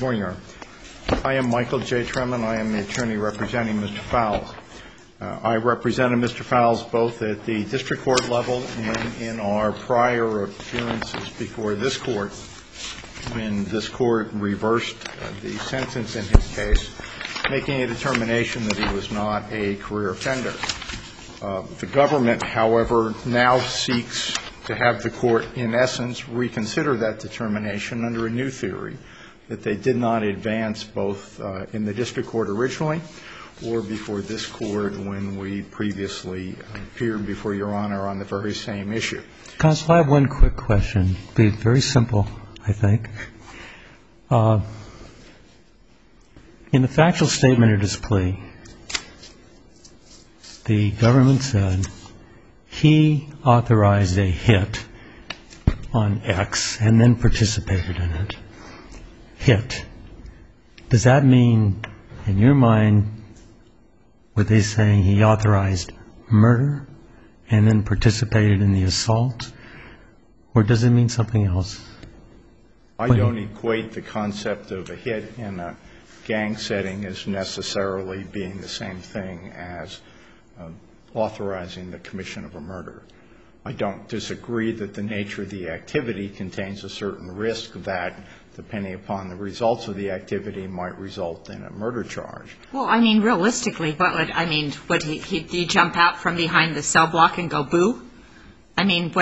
Morning, Your Honor. I am Michael J. Treman. I am the attorney representing Mr. Fowles. I represented Mr. Fowles both at the district court level and in our prior appearances before this court when this court reversed the sentence in his case, making a determination that he was not a career offender. The government, however, now seeks to have the court, in essence, reconsider that determination under a new theory that they did not advance both in the district court originally or before this court when we previously appeared before Your Honor on the very same issue. Counsel, I have one quick question. It'll be very simple, I think. In the factual statement of his plea, the government said he authorized a hit on X and then participated in it. Hit. Does that mean, in your mind, were they saying he authorized murder and then participated in the assault? Or does it mean something else? I don't equate the concept of a hit in a gang setting as necessarily being the same thing as authorizing the commission of a murder. I don't disagree that the nature of the activity contains a certain risk that, depending upon the results of the activity, might result in a murder charge. Well, I mean, realistically, would he jump out from behind the cell block and go boo? I mean,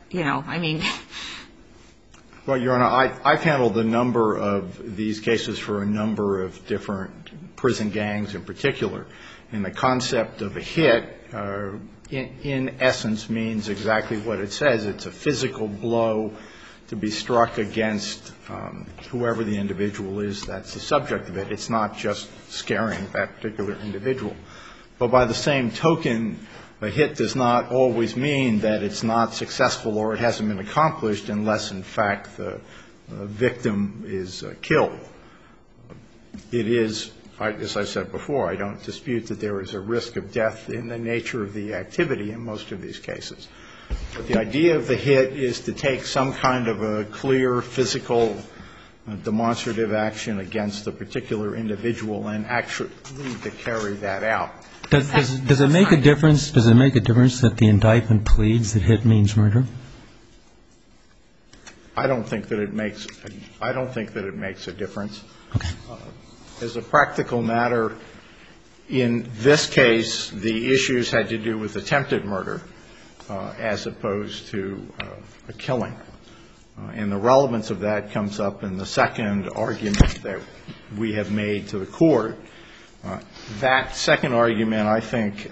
Well, Your Honor, I've handled a number of these cases for a number of different prison gangs in particular. And the concept of a hit, in essence, means exactly what it says. It's a physical blow to be struck against whoever the individual is that's the subject of it. It's not just scaring that particular individual. But by the same token, a hit does not always mean that it's not successful or it hasn't been accomplished unless, in fact, the victim is killed. It is, as I said before, I don't dispute that there is a risk of death in the nature of the activity in most of these cases. But the idea of the hit is to take some kind of a clear physical demonstrative action against a particular individual and actually to carry that out. Does it make a difference? Does it make a difference that the indictment pleads that hit means murder? I don't think that it makes a difference. Okay. As a practical matter, in this case, the issues had to do with attempted murder as opposed to a killing. And the relevance of that comes up in the second argument that we have made to the court. That second argument, I think,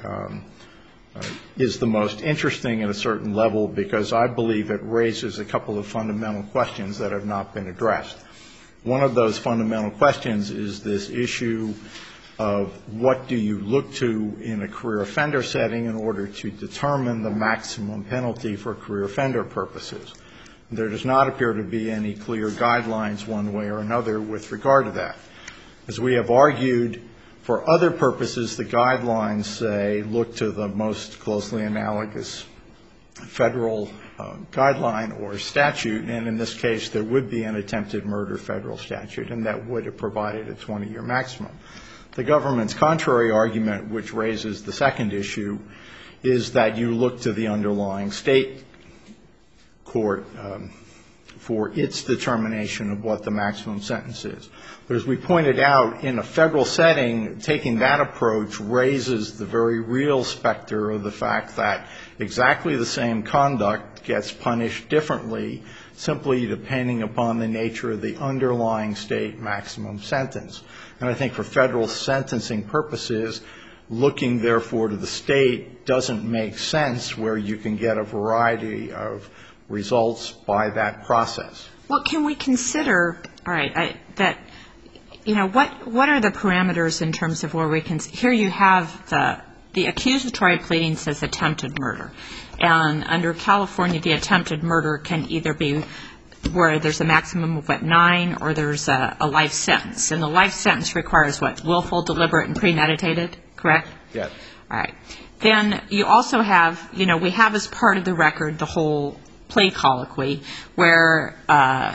is the most interesting at a certain level because I believe it raises a couple of fundamental questions that have not been addressed. One of those fundamental questions is this issue of what do you look to in a career offender setting in order to determine the maximum penalty for career offender purposes. There does not appear to be any clear guidelines one way or another with regard to that. As we have argued, for other purposes, the guidelines say look to the most closely analogous federal guideline or statute, and in this case there would be an attempted murder federal statute, and that would have provided a 20-year maximum. The government's contrary argument, which raises the second issue, is that you look to the underlying state court for its determination of what the maximum sentence is. But as we pointed out, in a federal setting, taking that approach raises the very real specter of the fact that exactly the same conduct gets punished differently simply depending upon the nature of the underlying state maximum sentence. And I think for federal sentencing purposes, looking, therefore, to the state doesn't make sense where you can get a variety of results by that process. Well, can we consider, all right, that, you know, what are the parameters in terms of where we can, here you have the accusatory pleading says attempted murder. And under California, the attempted murder can either be where there's a maximum of, 9, or there's a life sentence. And the life sentence requires what? Willful, deliberate, and premeditated, correct? Yes. All right. Then you also have, you know, we have as part of the record the whole plea colloquy where,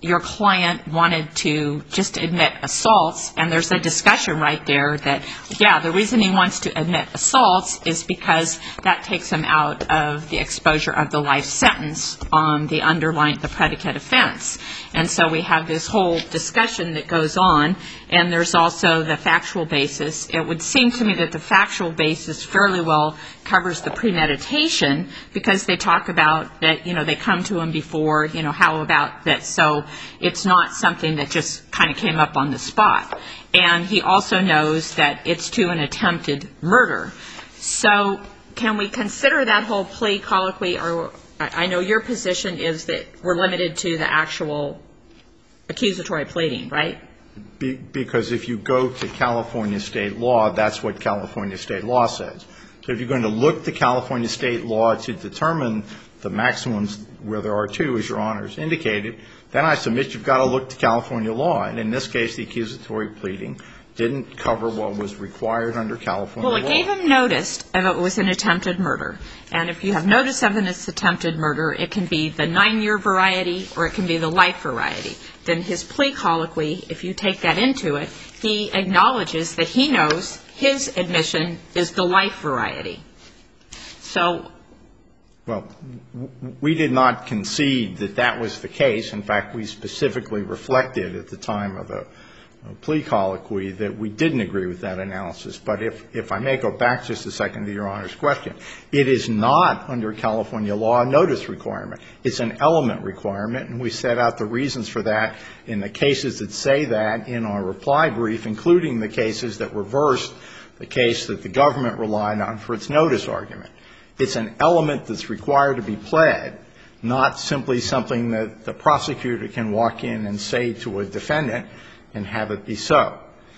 your client wanted to just admit assaults, and there's a discussion right there that, yeah, the reason he wants to admit assaults is because that takes him out of the exposure of the life sentence on the predicate offense. And so we have this whole discussion that goes on, and there's also the factual basis. It would seem to me that the factual basis fairly well covers the premeditation, because they talk about that, they come to him before, how about that. So it's not something that just kind of came up on the spot. And he also knows that it's to an attempted murder. So can we consider that whole plea colloquy, or I know your position is that we're limited to the actual accusatory pleading, right? Because if you go to California state law, that's what California state law says. So if you're going to look to California state law to determine the maximums where there are two, as Your Honors indicated, then I submit you've got to look to California law. And in this case, the accusatory pleading didn't cover what was required under California law. Well, it gave him notice of it was an attempted murder. And if you have notice of an attempted murder, it can be the 9-year variety or it can be the life variety. Then his plea colloquy, if you take that into it, he acknowledges that he knows his admission is the life variety. So... Well, we did not concede that that was the case. In fact, we specifically reflected at the time of the plea colloquy that we didn't agree with that analysis. But if I may go back just a second to Your Honor's question, it is not under California law a notice requirement. It's an element requirement, and we set out the reasons for that in the cases that say that in our reply brief, including the cases that reversed the case that the government relied on for its notice argument. It's an element that's required to be pled, not simply something that the prosecutor can walk in and say to a defendant and have it be so.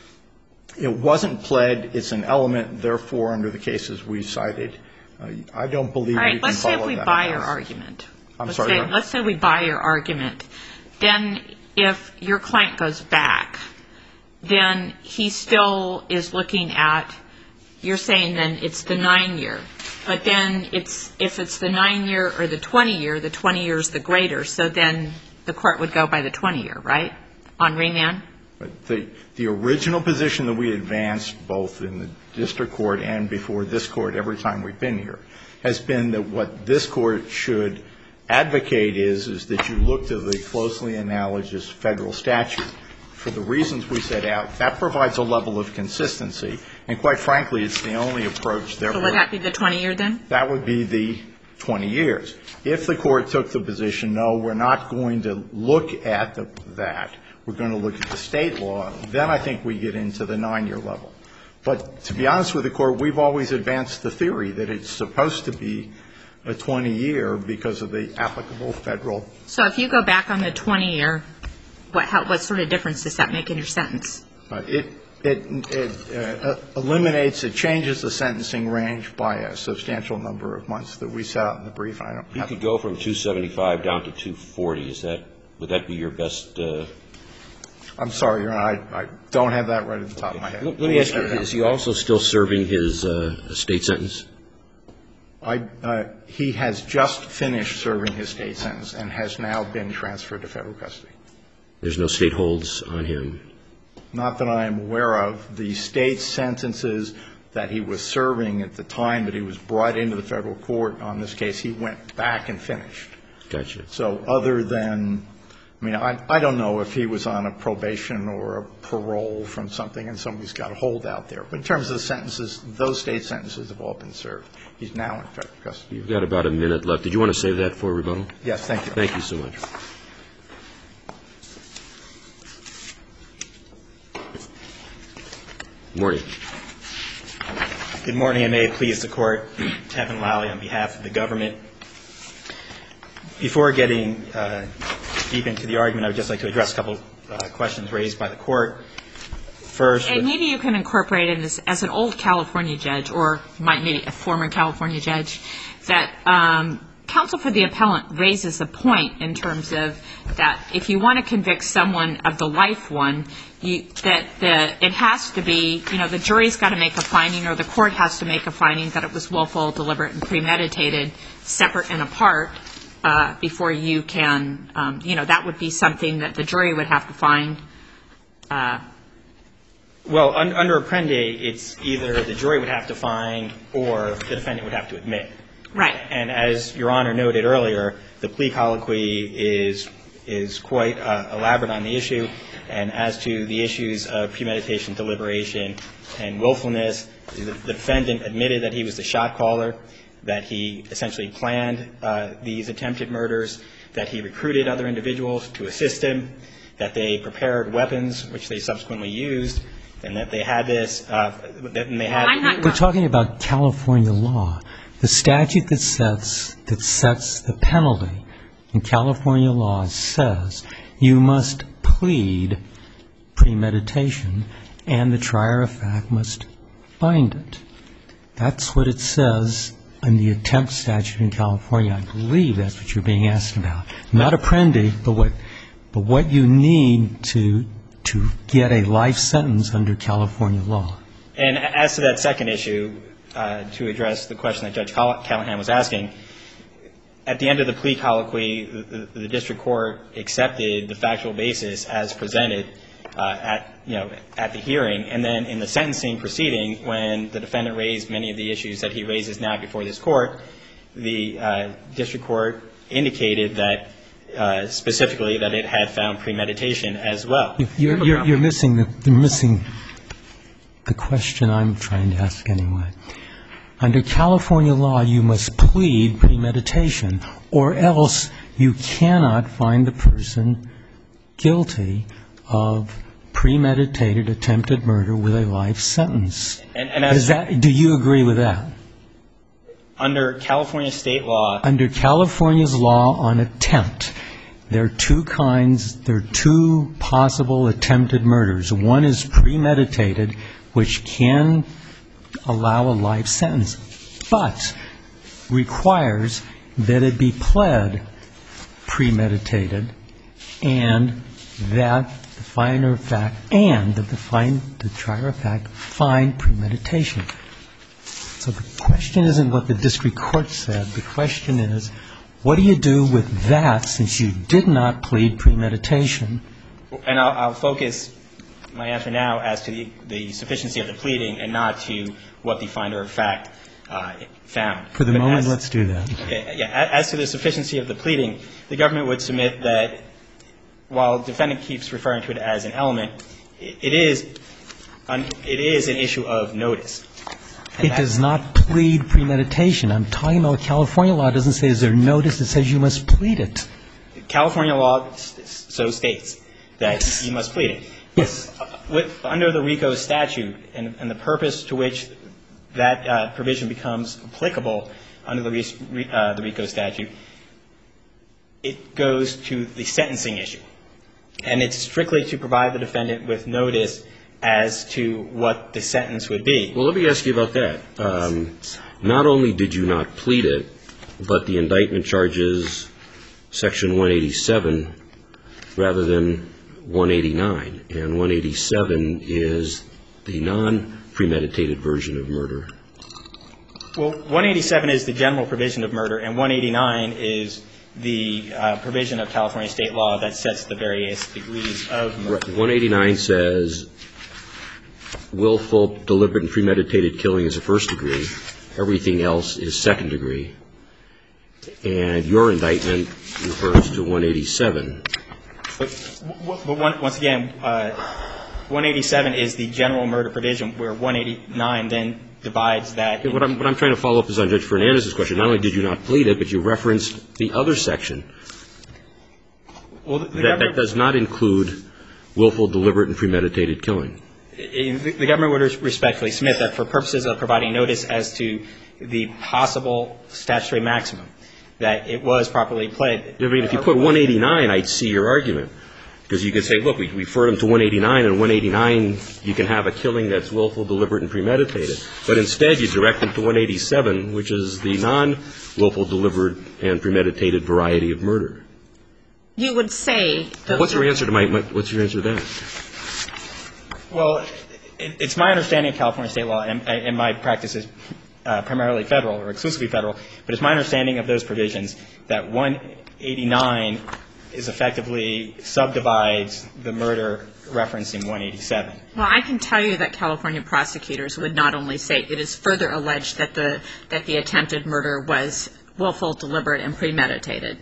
It wasn't pled. It's an element. Therefore, under the cases we cited, I don't believe we can follow that. All right. Let's say if we buy your argument. I'm sorry? Let's say we buy your argument. Then if your client goes back, then he still is looking at, you're saying then it's the 9-year. But then if it's the 9-year or the 20-year, the 20 year is the greater. So then the court would go by the 20-year, right, on remand? The original position that we advanced both in the district court and before this court every time we've been here has been that what this court should advocate is that you look to the closely analogous federal statute. For the reasons we set out, that provides a level of consistency. And quite frankly, it's the only approach. So would that be the 20-year then? That would be the 20 years. If the court took the position, no, we're not going to look at that, we're going to look at the state law, then I think we get into the 9-year level. But to be honest with the court, we've always advanced the theory that it's supposed to be a 20-year because of the applicable federal. So if you go back on the 20-year, what sort of difference does that make in your sentence? It eliminates, it changes the sentencing range by a substantial number of months that we set out in the brief. You could go from 275 down to 240. Would that be your best? I'm sorry, Your Honor, I don't have that right at the top of my head. Let me ask you, is he also still serving his state sentence? He has just finished serving his state sentence and has now been transferred to federal custody. There's no state holds on him? Not that I am aware of. The state sentences that he was serving at the time that he was brought into the federal court on this case, he went back and finished. Gotcha. So other than, I mean, I don't know if he was on a probation or a parole from something and somebody's got a hold out there. But in terms of the sentences, those state sentences have all been served. He's now in federal custody. You've got about a minute left. Did you want to save that for rebuttal? Yes, thank you. Thank you so much. Good morning. Good morning, and may it please the Court. Tevin Lally on behalf of the government. Before getting deep into the argument, I would just like to address a couple questions raised by the Court. First, and maybe you can incorporate it as an old California judge or maybe a former California judge, that counsel for the appellant raises a point in terms of that if you want to convict someone of the life one, that it has to be, the jury's got to make a finding or the court has to make a finding that it was willful, deliberate, and premeditated, separate and apart before you can, that would be something that the jury would have to find? Well, under Apprendi, it's either the jury would have to find or the defendant would have to admit. Right. And as Your Honor noted earlier, the plea colloquy is quite elaborate on the issue. And as to the issues of premeditation, deliberation, and willfulness, the defendant admitted that he was the shot caller, that he essentially planned these attempted murders, that he recruited other individuals to assist him, that they prepared weapons, which they subsequently used, and that they had this, We're talking about California law. The statute that sets the penalty in California law says you must plead premeditation and the trier of fact must find it. That's what it says in the attempt statute in California. I believe that's what you're being asked about. Not Apprendi, but what you need to get a life sentence under California law. And as to that second issue, to address the question that Judge Callahan was asking, at the end of the plea colloquy, the district court accepted the factual basis as presented at the hearing. And then in the sentencing proceeding, when the defendant raised many of the issues that he raises now before this court, the district court indicated that specifically that it had found premeditation as well. You're missing the question I'm trying to ask anyway. Under California law, you must plead premeditation, or else you cannot find the person guilty of premeditated attempted murder with a life sentence. Do you agree with that? Under California state law. Under California's law on attempt, there are two possible attempted murders. One is premeditated, which can allow a life sentence, but requires that it be pled premeditated and that the finder of fact and that the trier of fact find premeditation. So the question isn't what the district court said. The question is, what do you do with that since you did not plead premeditation? And I'll focus my answer now as to the sufficiency of the pleading and not to what the finder of fact found. For the moment, let's do that. As to the sufficiency of the pleading, the government would submit that while the defendant keeps referring to it as an element, it is an issue of notice. It does not plead premeditation. I'm talking about California law. It doesn't say is there notice. It says you must plead it. California law so states that you must plead it. Yes. Under the RICO statute and the purpose to which that provision becomes applicable under the RICO statute, it goes to the sentencing issue. And it's strictly to provide the defendant with notice as to what the sentence would be. Well, let me ask you about that. Not only did you not plead it, but the indictment charges Section 187 rather than 189. And 187 is the non-premeditated version of murder. Well, 187 is the general provision of murder, and 189 is the provision of California state law that sets the various degrees of murder. 189 says willful, deliberate, and premeditated killing is a first degree. Everything else is second degree. And your indictment refers to 187. But once again, 187 is the general murder provision, where 189 then divides that. What I'm trying to follow up is on Judge Fernandez's question. Not only did you not plead it, but you referenced the other section. Well, that does not include willful, deliberate, and premeditated killing. The government would respectfully submit that for purposes of providing notice as to the possible statutory maximum, that it was properly pled. I mean, if you put 189, I'd see your argument. Because you could say, look, we refer them to 189, and 189, you can have a killing that's willful, deliberate, and premeditated. But instead, you direct them to 187, which is the non-willful, deliberate, and premeditated variety of murder. You would say that. What's your answer to that? Well, it's my understanding of California state law, and my practice is primarily federal or exclusively federal, but it's my understanding of those provisions that 189 is effectively subdivides the murder referenced in 187. Well, I can tell you that California prosecutors would not only say it is further alleged that the attempted murder was willful, deliberate, and premeditated,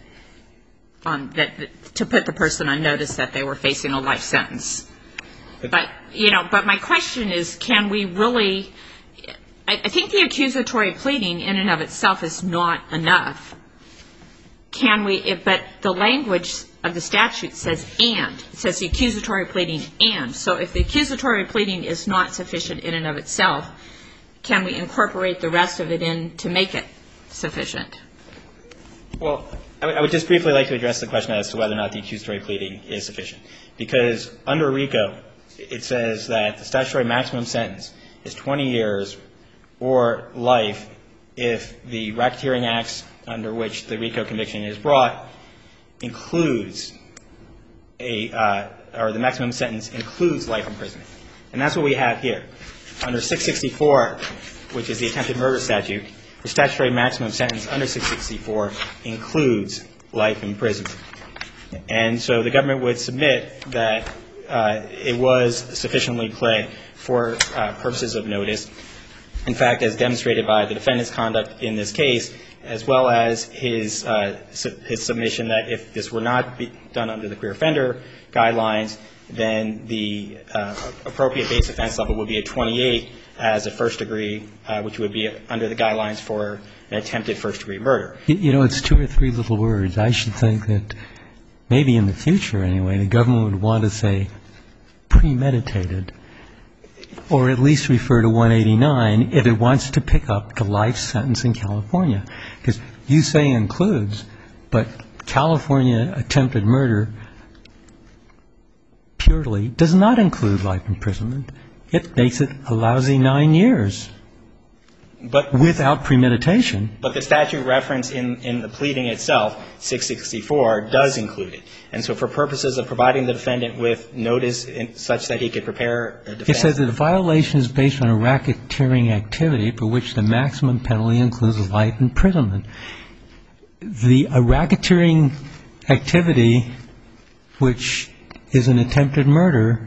to put the person on notice that they were facing a life sentence. But my question is, can we really, I think the accusatory pleading in and of itself is not enough. But the language of the statute says and. It says the accusatory pleading and. So if the accusatory pleading is not sufficient in and of itself, can we incorporate the rest of it in to make it sufficient? Well, I would just briefly like to address the question as to whether or not the accusatory pleading is sufficient. Because under RICO, it says that the statutory maximum sentence is 20 years or life if the racketeering acts under which the RICO conviction is brought includes or the maximum sentence includes life imprisonment. And that's what we have here. Under 664, which is the attempted murder statute, the statutory maximum sentence under 664 includes life imprisonment. And so the government would submit that it was sufficiently pled for purposes of notice. In fact, as demonstrated by the defendant's conduct in this case, as well as his submission that if this were not done under the career offender guidelines, then the appropriate base offense level would be a 28 as a first degree, which would be under the guidelines for an attempted first degree murder. It's 2 or 3 little words. I should think that maybe in the future anyway, the government would want to say premeditated, or at least refer to 189 if it wants to pick up the life sentence in California. Because you say includes, but California attempted murder purely does not include life imprisonment. It makes it a lousy 9 years. But without premeditation. But the statute reference in the pleading itself, 664, does include it. And so for purposes of providing the defendant with notice such that he could prepare a defense. It says that a violation is based on a racketeering activity for which the maximum penalty includes life imprisonment. A racketeering activity, which is an attempted murder,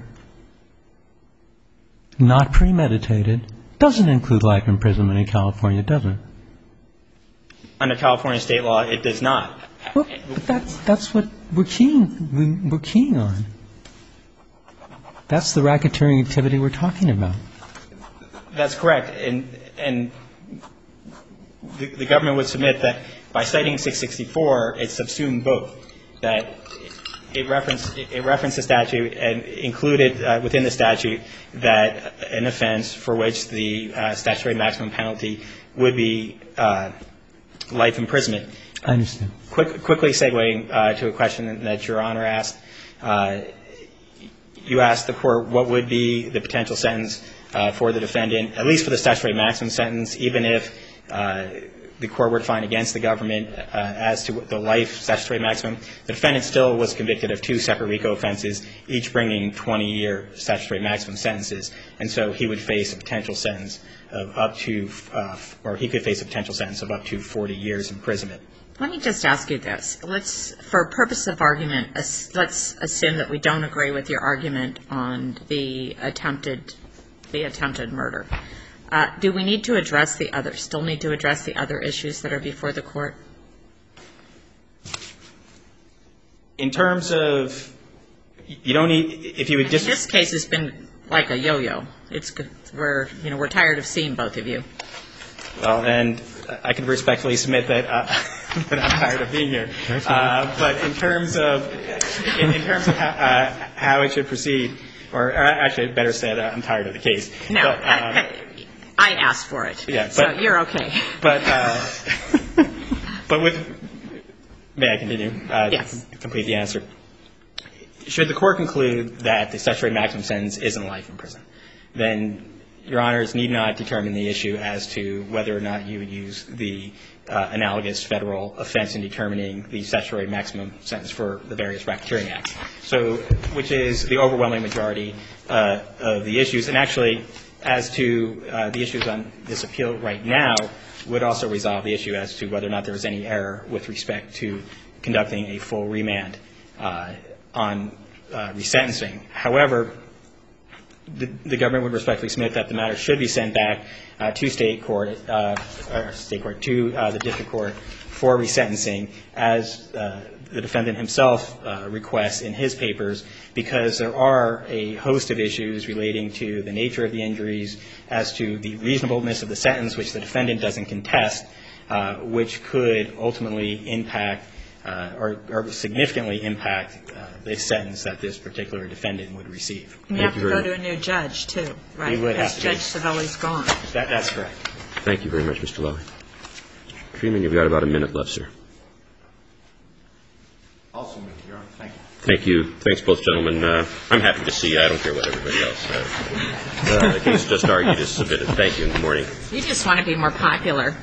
not premeditated, doesn't include life imprisonment in California, does it? Under California state law, it does not. Well, that's what we're keen on. That's the racketeering activity we're talking about. That's correct. And the government would submit that by citing 664, it subsumed both. That it referenced the statute and included within the statute that an offense for which the statutory maximum penalty would be life imprisonment. I understand. Quickly segueing to a question that Your Honor asked, you asked the court what would be the potential sentence for the defendant, at least for the statutory maximum sentence, even if the court were to find against the government as to the life statutory maximum. The defendant still was convicted of 2 separate RICO offenses, each bringing 20-year statutory maximum sentences. And so he would face a potential sentence of up to, or he could face a potential sentence of up to 40 years imprisonment. Let me just ask you this. For purpose of argument, let's assume that we don't agree with your argument on the attempted murder. Do we need to address still need to address the other issues that are before the court? In terms of, you don't need, if you would just. This case has been like a yo-yo. We're tired of seeing both of you. Well, and I can respectfully submit that I'm tired of being here. But in terms of how it should proceed, or actually better said, I'm tired of the case. No, I asked for it. Yeah, so you're okay. But may I continue? Yes. To complete the answer. Should the court conclude that the statutory maximum sentence isn't life in prison, then Your Honors need not determine the issue as to whether or not you would use the analogous federal offense in determining the statutory maximum sentence for the various racketeering acts. So, which is the overwhelming majority of the issues. And actually, as to the issues on this appeal right now would also resolve the issue as to whether or not there was any error with respect to conducting a full remand on resentencing. However, the government would respectfully submit that the matter should be sent back to to the district court for resentencing, as the defendant himself requests in his papers, because there are a host of issues relating to the nature of the injuries, as to the reasonableness of the sentence, which the defendant doesn't contest, which could ultimately impact or significantly impact the sentence that this particular defendant would receive. You have to go to a new judge, too, right? We would have to. Because Judge Savelli's gone. That's correct. Thank you very much, Mr. Lally. Freeman, you've got about a minute left, sir. Also, Your Honor, thank you. Thank you. Thanks, both gentlemen. I'm happy to see you. I don't care what everybody else says. The case just argued is submitted. Thank you, and good morning. You just want to be more popular.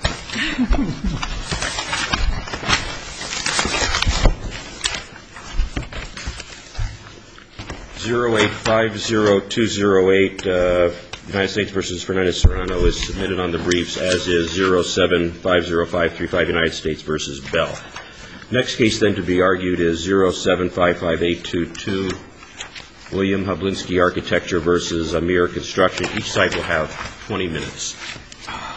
0850208, United States v. Fernandez-Serrano is submitted on the briefs, as is 0750535, United States v. Bell. Next case then to be argued is 0755822, William Hablinski Architecture v. Amir Construction. Each side will have 20 minutes.